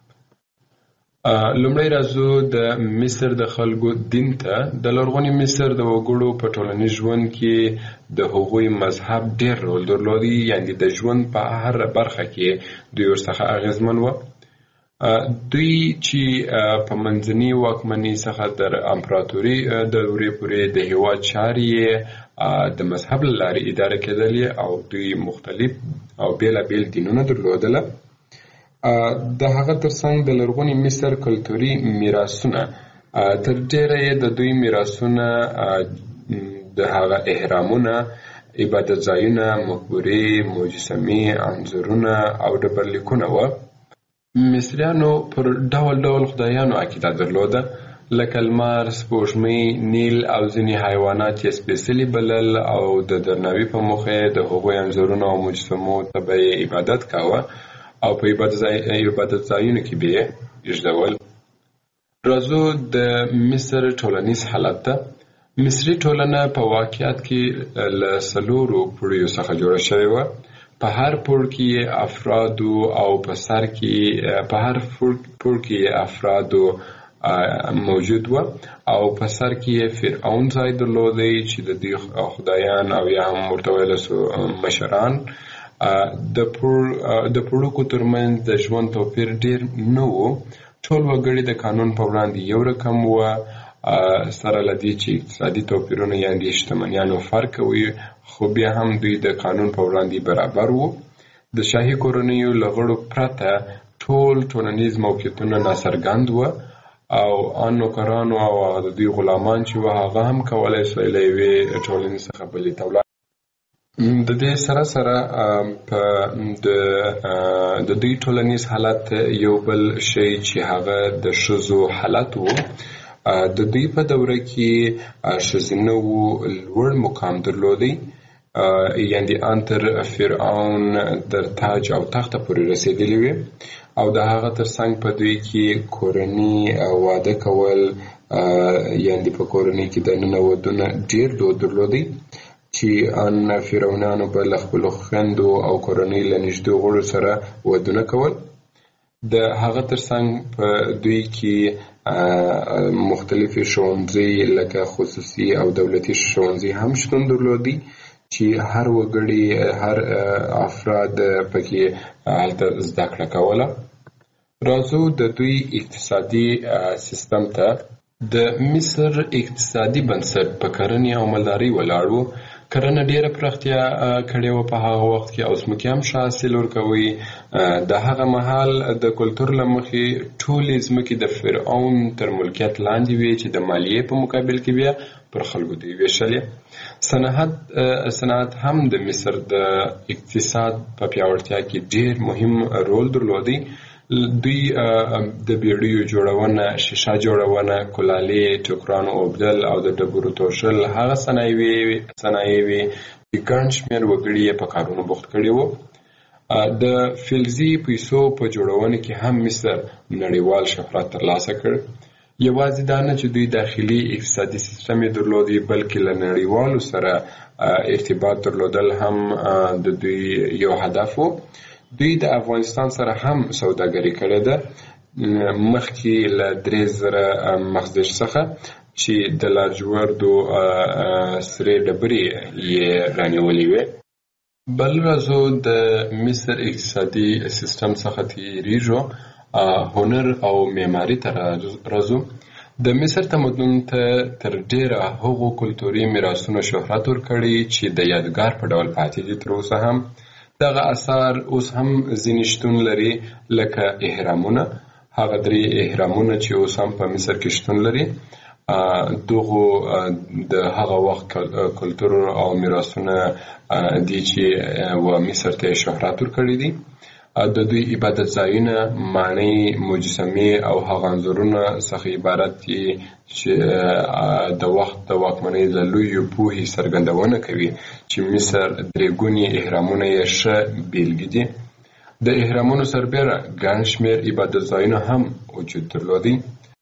لومړی راځو د مصر د خلکو دین ته. د لرغوني مصر د وګړو په ټولنیز ژوند کې د هغوی مذهب ډېر رول درلودی، یعنې د ژوند په هر برخه کې دوی ورڅخه اغېزمن و. دوی چې په منځني واکمنۍ څخه تر امپراتوري دورې پورې د هېواد چارې د مذهب له لارې اداره کېدلې او دوی مختلف او بېلابېل دینونه درلودله. د هغه ترڅنګ د لرغوني مصر کلتوري میراثونه تر ډېره یې د دوی میراثونه د هغه احرامونه، عبادت ځایونه، مقبرې، مجسمې، انځورونه او ډبرلیکونه وه. مصریانو پر ډول ډول خدایانو عقیده درلوده، لکه لمر، سپوږمۍ، نیل او ځینې حیوانات یې سپېڅلي بلل او د درناوي په موخه د هغوی انځورونو او مجسمو ته به یې عبادت کاوه او په عبادت ځایونو کې به یې ایږدول. راځو د مصر ټولنیز حالت ته. مصري ټولنه په واقعیت کې له څلورو پوړیو څخه جوړه شوې وه. په هر پوړ کې افرادو او په سر کې په هر پوړ کې افرادو موجود و او په سر کې فرعون ځای درلودی چې د دې خدایان او یا هم ورته ویلی سو مشران. د پوړکو ترمنځ د ژوند توپیر ډېر نه و. ټول وګړي د قانون په وړاندې یو رقم وه، سره له دې چې اقتصادي توپیرونه یعنې شتمنیانو فرق کوي، خو بیا هم دوی د قانون په وړاندې برابر وو. د شاهي کورنیو له غړو پرته ټول ټولنیز موقعیتونه ناڅرګند وه او ان نوکرانو او د دوی غلامان چې وه هغه هم کولی سوی له یوې ټولنې څخه بلې ته ولاړ. د دې سره سره په د دوی ټولنیز حالت یو بل شی چې هغه د ښځو حالت وو. د دوی په دوره کې ښځینه وو لوړ مقام درلودی، یعنې ان تر فرعون در تاج او تخته پورې رسېدلې وې او د هغه ترڅنګ په دوی کې کورني واده کول، یعنې په کورنۍ کې دننه ودونه ډېر دود درلودی چې ان فرعونانو به له خپلو خویندو او کورنۍ له نږدې غړو سره ودونه کول. د هغه ترڅنګ په دوی کې مختلفې ښوونځي لکه خصوصي او دولتي ښوونځي هم شتون درلودي چې هر وګړي هر افراد پکې هلته زده کړه کوله. راځو د دوی اقتصادي سیستم ته. د مصر اقتصادي بنسټ په کرنې او مالدارۍ ولاړ و. کرنه ډېره پراختیا کړې وه په هغه وخت کې او ځمکې هم ښه حاصل ورکوي. د هغه مهال د کلتور له مخې ټولې ځمکې د فرعون تر ملکیت لاندې وې چې د مالیې په مقابل کې بیا پر خلکو دوی ویشلې. صنعت صنعت هم د مصر د اقتصاد په پیاوړتیا کې ډېر مهم رول درلودی. دوی د بیړیو جوړونه، شیشه جوړونه، کلالې، ټوکرانو اوبدل او د ډبرو توشل هغه صنایع وې چې ګڼ شمېر وګړي یې په کارونو بوخت کړي وو. د فلزي پیسو په جوړونه کې هم مصر نړیوال شهرت ترلاسه کړ. یوازې دا نه چې دوی داخلي اقتصادي سیستم یې درلودی، بلکې له نړیوالو سره ارتباط درلودل هم د دوی یو هدف و. دوی د افغانستان سره هم سوداګري کړې ده، مخکې له درې زره مخزن څخه چې د لاجوردو سرې ډبرې یې رانیولې وې. بل راځو د مصر اقتصادي سیستم څخه تیریږو، هنر او معماري ته راځو. د مصر تمدن ته تر ډیره هغو کلتوري میراثونو شهرت ورکړی چې د یادګار په ډول پاتې دي تر اوسه هم. دغه اثار اوس هم ځینې شتون لري لکه اهرامونه هغه درې اهرامونه چې اوس هم په مصر کې شتون لري دغه د هغه وخت کلتور او میراثونه دي چې و مصر ته شهرت ورکړي دي. د دوی عبادت ځایونه معنی مجسمې او هغه انځورونه څخه عبارت دي چې د وخت د واکمنۍ د لویو پوهې څرګندونه کوي چې مصر درې ګوني اهرامونه یې ښه بیلګې دي. د اهرامونو سربیره ګڼ شمېر عبادت ځایونه هم وجود درلودي.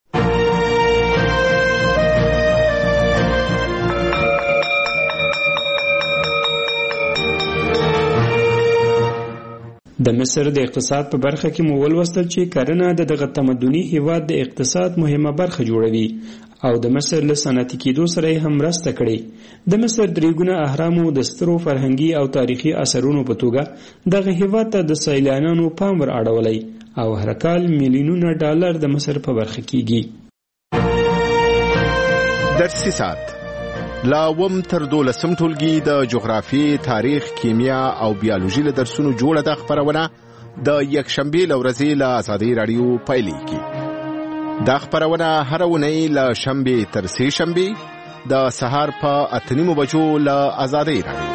د مصر د اقتصاد په برخه کې مو ولوستل چې کرنه د دغه تمدني هیواد د اقتصاد مهمه برخه جوړوي او د مصر له صنعتي کېدو سره هم مرسته کړې. د مصر درې ګونه اهرامو د سترو فرهنګي او تاریخي اثرونو په توګه دغه هیواد ته د سیلانیانو پام ور اړولی او هر کال میلیونونه ډالر د مصر په برخه کېږي. درسي ساعت لا وم تر دولسم ټولګي د جغرافي، تاریخ، کیمیا او بیولوژي له درسونو جوړه د خبرونه د یکشنبه لورځي له آزادۍ رادیو پایلیږي. دا خبرونه هر ونی له شنبه تر سه شنبه د سهار په اتنیمو بجو له آزادۍ رادیو.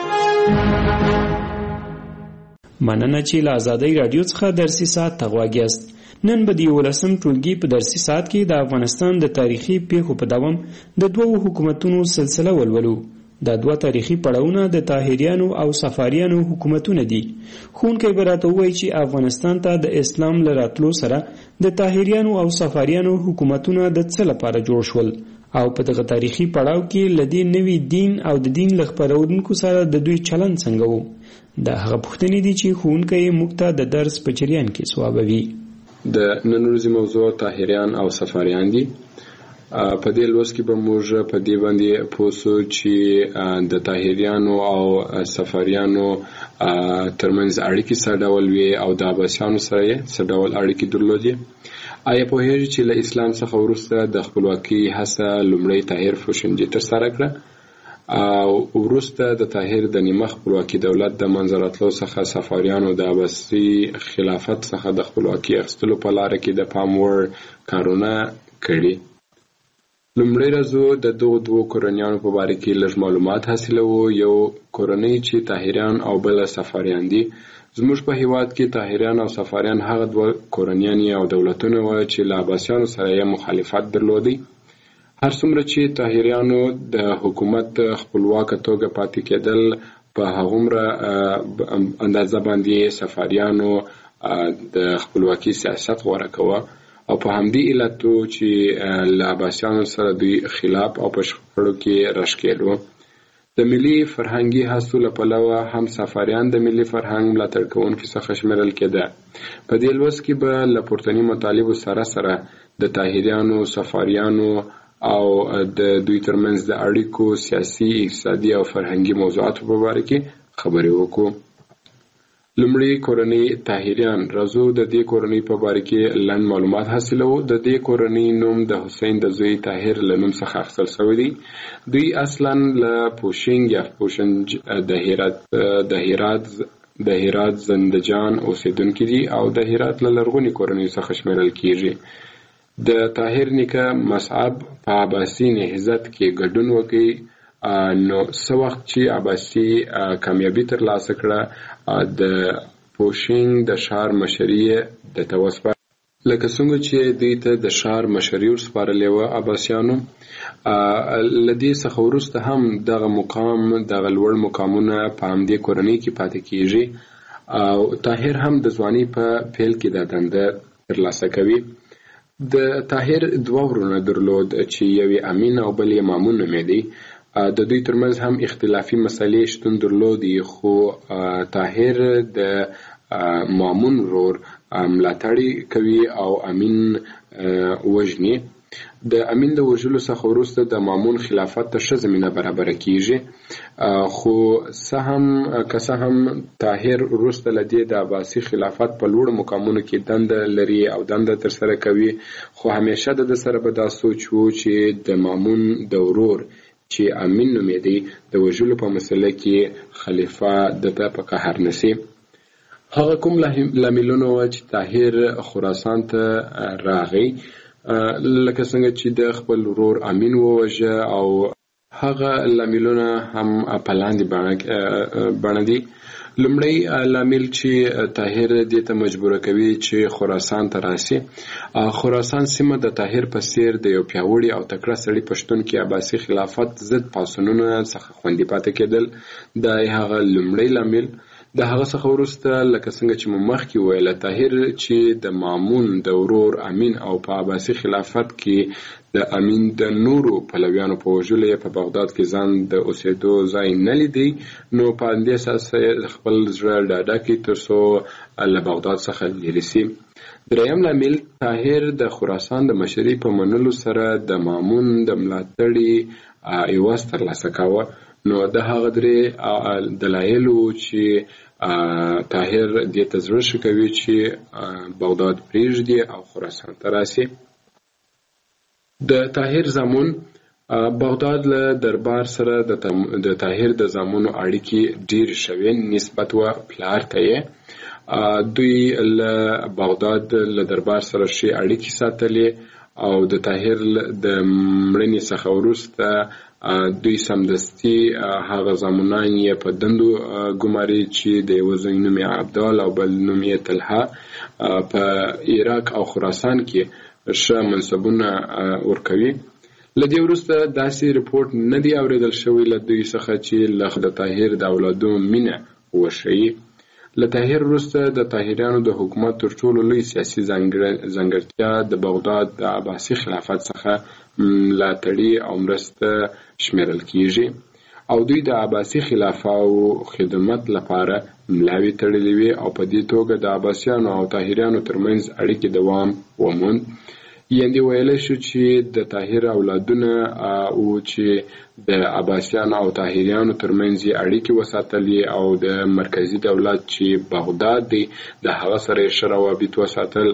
مننه چې له آزادۍ رادیو څخه درسي ساعت ته غواګیاست. نن به د یولسم ټولګي په درسي ساعت کې د افغانستان د تاریخي پیښو په دوام د دوو حکومتونو سلسله ولولو. دا دوه تاریخي پړاوونه د طاهریانو او صفاریانو حکومتونه دي. ښوونکی به راته ووایي چې افغانستان ته د اسلام له راتلو سره د طاهریانو او صفاریانو حکومتونه د څه لپاره جوړ شول او په دغه تاریخي پړاو کې له دې نوي دین او د دین له خپرونکو سره د دوی چلند څنګه و. دا هغه پوښتنې دي چې ښوونکی موږ ته د درس په جریان کې ځوابوي. د نن ورځې موضوع طاهریان او صفاریان دي. په دې لوست کې به موږ په دې باندې پوه شو چې د طاهریانو او صفاریانو ترمنځ اړیکې څه ډول وي او د عباسیانو سره یې څه ډول اړیکې درلودې. آیا پوهېږئ چې له اسلام څخه وروسته د خپلواکۍ هڅه لومړی طاهر فوشنجي ترسره کړه او وروسته د طاهر د نیمه خپلواکي دولت د منځه راتلو څخه صفاریانو د عباسي خلافت څخه د خپلواکۍ اخیستلو په لاره کې د پام وړ کارونه کړي. لومړی راځو د دغو دوو کورنیانو په باره کې لږ معلومات حاصلوو. یو کورنۍ چې طاهریان او بل صفاریان دي. زموږ په هیواد کې طاهریان او صفاریان هغه دوه کورنیان او دولتونه وو چې له عباسیانو سره یې مخالفت درلودی. هر څومره چې طاهریانو د حکومت خپلواکه توګه پاتې کېدل په هغومره اندازه باندې صفاریانو د خپلواکي سیاست غوره کوه او په همدې علتو چې له عباسیانو سره دوی خلاف او په شخړو کې راښکېدل. د ملي فرهنګي هڅو له پلوه هم صفاریان د ملي فرهنګ ملاتړ کوونکو څخه شمیرل کېده. په دې لوست کې به له پورتني مطالبو سره سره د طاهریانو، صفاریانو او د دوی ترمنځ د اړیکو سیاسي، اقتصادي او فرهنګي موضوعاتو په اړه کې خبرې وکړو. لومړی کورنۍ طاهریان. راځو د دې کورنۍ په اړه کې لنډ معلومات حاصلو. د دې کورنۍ نوم د حسین د زوی طاهر له نوم څخه اخیستل شوی دی. دوی اصلا له پوشنګ یا پوشنج د هرات د هرات د هرات زندجان اوسیدونکي دي او د هرات له لرغوني کورنۍ څخه شمیرل کیږي. د طاهر نیکه مصعب په عباسي نهضت کې ګډون وکړي. نو څه وخت چې عباسي کامیابي ترلاسه کړه د پوشنګ د ښار مشري د توسپه لکه څنګه چې دوی ته د ښار مشري ورسپارلې وه عباسیانو. له دې څخه وروسته هم دغه مقام دغه لوړ مقامونه په همدې کورنۍ کې پاتې کیږي او طاهر هم د ځوانۍ په پیل کې دا دنده ترلاسه کوي. د طاهر دوه ورونه درلود چې یو یې امین او بل یې مامون نومېدی. د دوی ترمنځ هم اختلافي مسلې شتون درلودي خو طاهر د مامون ورور ملاتړ کوي او امین وژني. د امین د وژلو څخه وروسته د مامون خلافت ته ښه زمینه برابره کیږي خو څه هم که څه هم طاهر وروسته له دې د عباسي خلافت په لوړو مقامونو کې دنده لري او دنده ترسره کوي خو همیشه د ده سره به دا سوچ و چې د مامون د ورور چې امین نومېدی د وژلو په مسله کې خلیفه د ته په قهر نسی. هغه کوم لاملونه و چې طاهر خراسان ته راغی، لکه څنګه چې د خپل ورور امین ووژه، او هغه لاملونه هم په لاندې بڼه دي. لومړی لامل چې طاهر دې ته مجبوره کوي چې خراسان ته راسي. خراسان سیمه د طاهر په څیر د یو پیاوړي او تکړه سړي په شتون کې عباسي خلافت ضد پاڅونونو څخه خوندي پاتې کېدل. دا هغه لومړی لامل. د هغه څخه وروسته لکه څنګه چې مو مخکې وویل، طاهر چې د مامون د ورور امین او په عباسي خلافت کې د امین د نورو پلویانو په وژلو یې په بغداد کې ځان د اوسېدو ځای نه لیدی، نو په همدې اساس خپل زړه ډاډه کړي تر څو له بغداد څخه لرې سي. دریم لامل، طاهر د خراسان د مشرۍ په منلو سره د مامون د ملاتړي عوض ترلاسه کاوه. نو د هغه درې دلایلو چې طاهر دې ته زړه ښه کوي چې بغداد پرېږدي او خراسان ته راسي. د طاهر زامن بغداد له دربار سره د طاهر د زامنو اړیکې ډېرې شوې نسبت و پلار ته یې. دوی له بغداد له دربار سره ښې اړیکې ساتلې، او د طاهر د مړینې څخه وروسته دوی سمدستي هغه زامنان یې په دندو ګماري چې د یوه زوی نوم یې عبدال او بل نوم یې طلحه په عراق او خراسان کې ښه منصبونه ورکوي. له دې وروسته داسې رپورټ نه دی اورېدل شوی له دوی څخه چې له د طاهر د اولادو مینه وښیي. له طاهر وروسته د طاهریانو د حکومت تر ټولو لوی سیاسي ځانګړتیا د بغداد د عباسي خلافت څخه ملاتړي او مرسته شمیرل کیږي، او دوی د عباسي خلافه او خدمت لپاره ملاوي تړلې وي، او په دې توګه د عباسیانو او طاهریانو ترمنځ اړیکې دوام وموند. یعنې ویلی شو چې د طاهر اولادونه او چې د عباسیانو او طاهریانو ترمنځ یې اړیکې وساتلې، او د مرکزي دولت چې بغداد دی د هغه سره یې ښه روابط وساتل.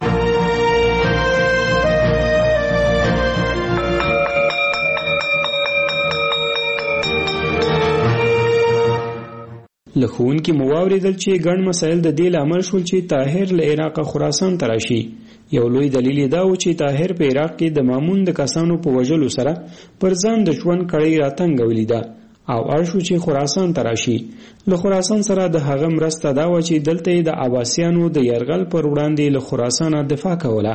له ښوونکي مو واورېدل چې ګڼ مسایل د دې لامل شول چې طاهر له عراق خراسان ته راشي. یو لوی دلیل یې دا و چې طاهر په عراق کې د مامون د کسانو په وژلو سره پر ځان د ژوند کړۍ راتنګولې ده، او اړ شو چې خراسان ته راشي. له خراسان سره د هغه مرسته دا و چې دلته یې د عباسیانو د یرغل پر وړاندې له خراسانه دفاع کوله.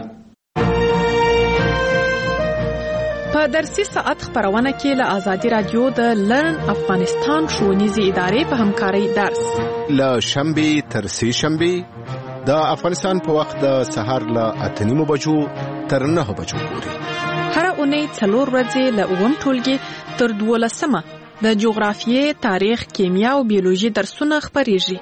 په درسي ساعت خبرونه کې له آزادي رادیو د لرن افغانستان ښوونیزې ادارې په همکارۍ درس له شنبې تر سې شنبې د افغانستان په وخت د سهار له اته نیمو بجو تر نهو بجو پورې. هر اونۍ څلور ورځې له اووم ټولګي تر دولسمه د جغرافیې، تاریخ، کیمیا او بیولوژي درسونه خپریږي.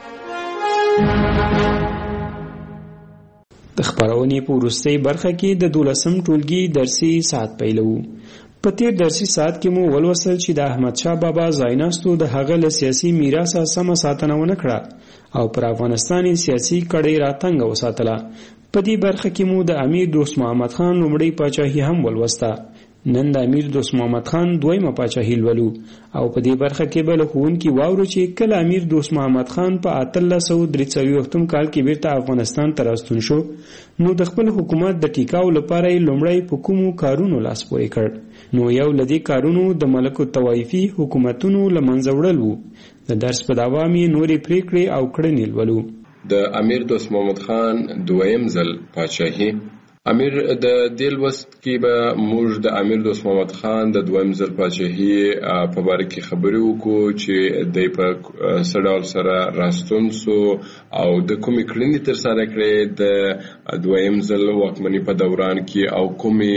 د خبرونې په وروستۍ برخه کې د دولسم ټولګي درسي ساعت پیلوو. په تیر درسي ساعت کې مو ولوستل چې د احمد شاه بابا ځایناستو د هغه له سیاسي میراثه سمه ساتنه ونه کړه او پر افغانستان سیاسي کړۍ راتنګه وساتله. په دې برخه کې مو د امیر دوست محمد خان لومړی پاچاهي هم ولوسته. نن د امیر دوست محمد خان دویمه پاچاهي لولو، او په دې برخه کې به له ښوونکي واورو چې کله امیر دوست محمد خان په اتلس سوه درې څلوېښتم کال کې بیرته افغانستان ته راستون شو، نو د خپل حکومت د ټیکاو لپاره یې لومړی په کومو کارونو لاس پورې کړ. نو یو له دې کارونو د ملک الطوایفي حکومتونو له منځه وړل و. د درس په دوام یې نورې پریکړې او کړنې لولو. د امیر دوست محمد خان دویم ځل پاچاهي. امیر د دې لوست کې به موږ د امیر دوست محمد خان د دویم ځل پاچاهي په باره کې خبرې وکړو چې دی په څه ډول سره راستون سو او د کومې کړنې ترسره کړې د دویم ځل واکمنۍ په دوران کې، او کومې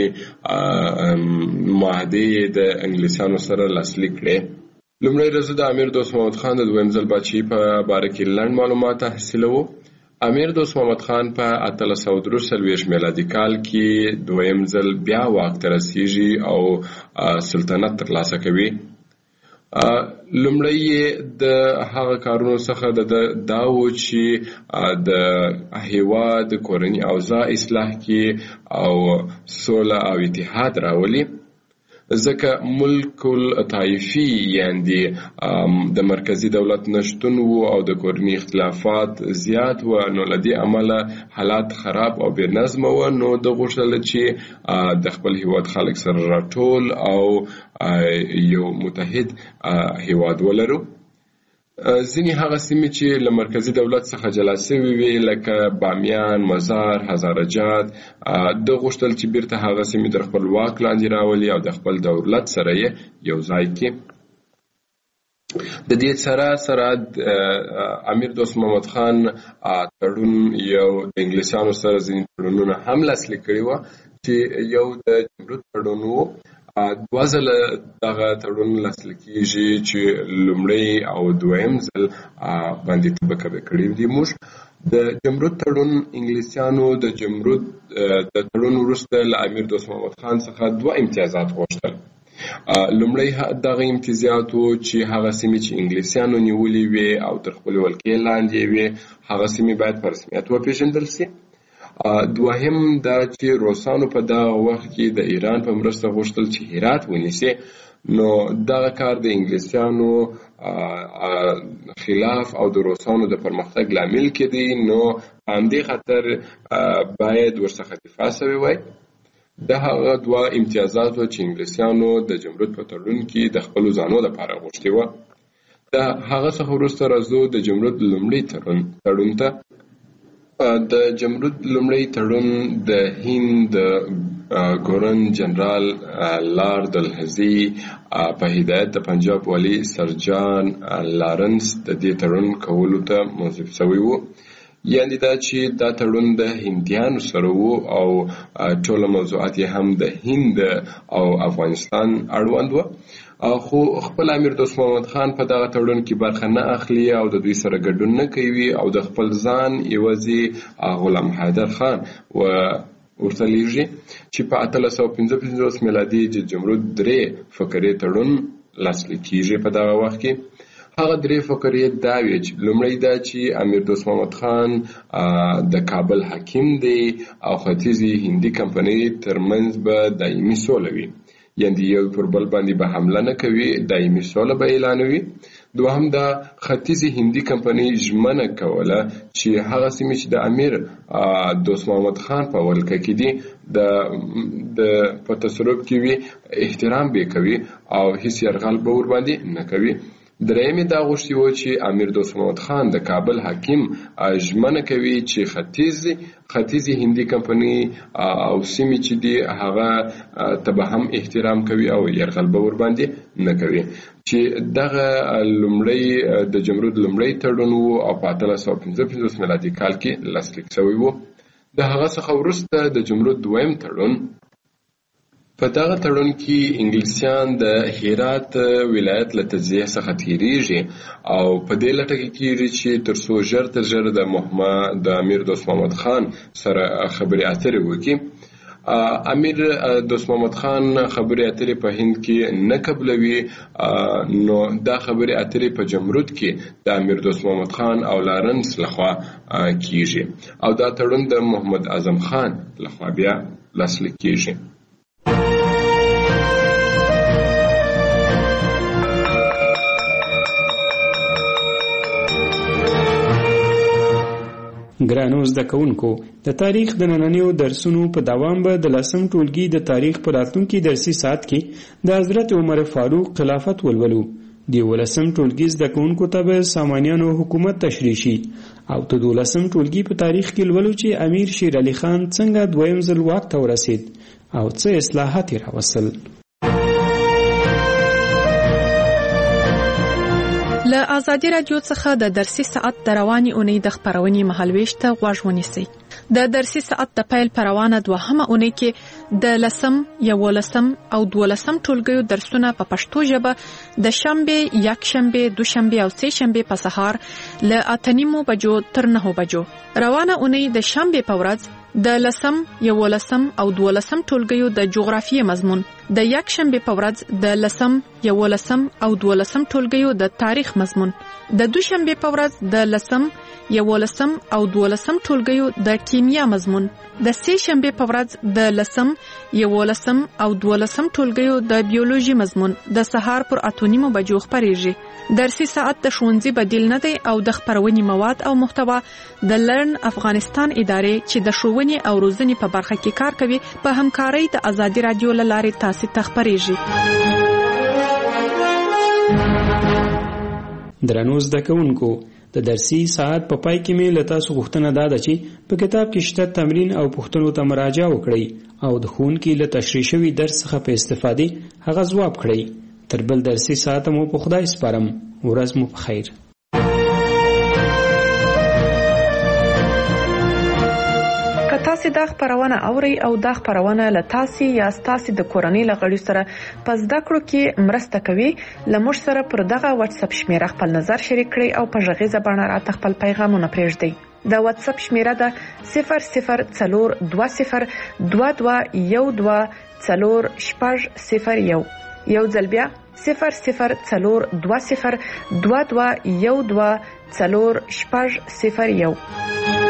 معاهدې د انګلیسانو سره لاسلیک کړې. لومړی ورځ د امیر دوست محمد خان د دویم ځل پاچاهي په باره کې لنډ معلومات حاصلوو. امیر دوست محمد خان په اتلس سوه درې څلوېښت میلادي کال کې دویم ځل بیا واک ته رسیږي او سلطنت ترلاسه کوي. لومړی د هغه کارونو څخه دا و چې د هیواد کورني اوضاع اصلاح کړي او سوله او اتحاد راولي. ځکه ملک الطایفي یعنی د مرکزی دولت نشتون وو او د کورني اختلافات زیات و، نو لدی عمله حالات خراب او بې نظمه و. نو د غوښتل چې د خپل هیواد خلک سره راټول او یو متحد هیواد ولرو. ځینې هغه سیمې چې له مرکزي دولت څخه جلا سوي وي لکه بامیان، مزار، هزارجات، د غوښتل چې بیرته هغه سیمې تر خپل واک لاندې راولي او د خپل دولت سره یې یو ځای کړي. د دې سره سره امیر دوست محمد خان تړون یو د انګلیسانو سره ځینې تړونونه هم لاسلیک کړي وو چې یو د جمرود تړون وو. دوه ځله دغه تړون لاسلیک کېږي چې لومړی او دویم ځل باندې طبقه کړي دي. موږ د جمرود تړون انګلیسیانو د جمرود د تړون وروسته له امیر دوست محمد خان څخه دوه امتیازات غوښتل. لومړی دغه امتیازات وو چې هغه سیمې چې انګلیسیانو نیولې وي او تر خپل ولکې لاندې وي هغه سیمې باید په رسمیت وپېژندل سي. دوهم دا چې روسانو په دغه وخت کې د ایران په مرسته غوښتل چې هرات ونیسي، نو دغه کار د انګلیسیانو خلاف او د روسانو د پرمختګ لامل کېدی، نو همدې خاطر باید ورڅخه دفاع سوی وای. د هغه دوه امتیازات چې انګلیسیانو د جمرود په تړون کې د خپلو ځانو لپاره غوښتي وه. د هغه څخه وروسته راځو د جمرود لومړي تړون ته. د جمرود لومړی تړون د هند د ګورن جنرال لارد الهزي په هدایت د پنجاب والی سر جان لارنس د دې تړون کولو ته موظف شوی و. یعنی دا چې دا تړون د هندیانو سره و او ټول موضوعات هم د هند او افغانستان اړوند و. خو خپل امیر دوست محمد خان په دغه تړون کې برخه نه اخلي او د دوی سره ګډون نه کوي او د خپل ځان یوازې غلام حیدر خان و ورته لیږي چې په اتلس سوه پنځه پنځوس میلادي د جمرود درې فقرې تړون لاسلیک کېږي. په دغه وخت کې هغه درې فقرې دا وې چې لومړی دا چې امیر دوست محمد خان د کابل حاکم دی او ختیځي هندي کمپنۍ ترمنځ به دایمي سوله وي، یعنی یو پر بل باندې به حمله نه کوي، دایمي سوله به اعلانوي. دوهم دا ختیځي هندي کمپنۍ ژمنه کوله چې هغه سیمې چې د امیر دوست محمد خان په ولکه کې دي د په تصرف کې وي احترام به کوي او هیڅ یرغل به ور باندې نه کوي. درېیمې دا غوښتي وو چې امیر دوست محمد خان د کابل حاکم ژمنه کوي چې ختیځي ختیځي هندي کمپنۍ او سیمې چې دي هغه ته به هم احترام کوي او یرغل به ور باندې نه کوي. چې دغه لومړی د جمرود لومړی تړون وو او په اتلس سوه پنځه پنځوس میلادي کال کې لاسلیک شوی وو. د هغه څخه وروسته د جمرود دویم تړون. په دغه تړون کې انګلیسیان د هرات ولایت له تجزیه څخه تیریږي او په دې لټه کې کېږي چې تر څو ژر تر ژره د محمد د امیر دوست محمد خان سره خبرې اترې وکړي. امیر دوست محمد خان خبرې اترې په هند کې نه قبلوي، نو دا خبرې اترې په جمرود کې د امیر دوست محمد خان او لارنس لخوا کېږي او دا تړون د محمد اعظم خان لخوا بیا لاسلیک کېږي. ګرانو زده کوونکو، د تاریخ د نننیو درسونو په دوام به د لسم ټولګي د تاریخ په راتلونکي درسي ساعت کې د حضرت عمر فاروق خلافت ولولو. د یولسم ټولګي زده کوونکو ته به سامانیانو حکومت تشریح شي او د دولسم ټولګي په تاریخ کې لولو چې امیر شیر علي خان څنګه دویم ځل واک ته ورسید او څه اصلاحات یې راوستل. له ازادي رادیو څخه د درسي ساعت د رواني اونۍ د خبرونې مهالويش ته غوږ ونیسئ. د درسي ساعت د پیل پر روانه دوهمه اونۍ کې د لسم، یولسم او دولسم ټولګیو درسونه په پښتو ژبه د شنبه، یکشنبه، دوشنبه او سه شنبه په سهار له اته نیمو بجو تر نهو بجو. روانه اونۍ د شنبه په ورځ د لسم یولسم او دولسم ټولګیو د جغرافیې مضمون، د یک شنبه په ورځ د لسم یولسم او دولسم ټولګیو د تاریخ مضمون، د دوشنبه په ورځ د لسم یولسم او دولسم ټولګیو د کیمیا مضمون، د سه شنبه په ورځ د لسم یولسم او دولسم ټولګیو د بیولوژي مضمون د سهار پر اته نیمو بجو خبرېږي. درسي ساعت د ښوونځي بدیل نه دی او د خبرونې مواد او محتوا د لرن افغانستان ادارې چې د ښوونې او روزنې په برخه کې کار کوي په همکارۍ د ازادي رادیو له لارې تاسو ته خبرېږي. درنو زده کوونکو، د درسي ساعت په پای کې مې له تاسو غوښتنه دا ده چې په کتاب کې شته تمرین او پوښتنو ته مراجعه وکړئ او د ښوونکي له تشریح شوي درس څخه په استفادې هغه ځواب کړئ. تر بل درسي ساعت مو په خدای سپارم. ورځ مو په خیر. که تاسو دا خبرونه اورئ او دا خبرونه له تاسو یا تاسو د کورنۍ لغړي سره په زده کړو کې مرسته کوي، لمر سره پر دغه واتس اپ شمیره خپل نظر شریک کړئ او په ژغیزه باندې راته خپل پیغامونه پرېږدئ. د واتس اپ شمیره ده صفر صفر څلور دوه صفر دوه دوه یو دوه څلور شپږ صفر یو. یو ځل بیا صفر صفر څلور دوه صفر دوه دوه یو دوه څلور شپږ صفر یو.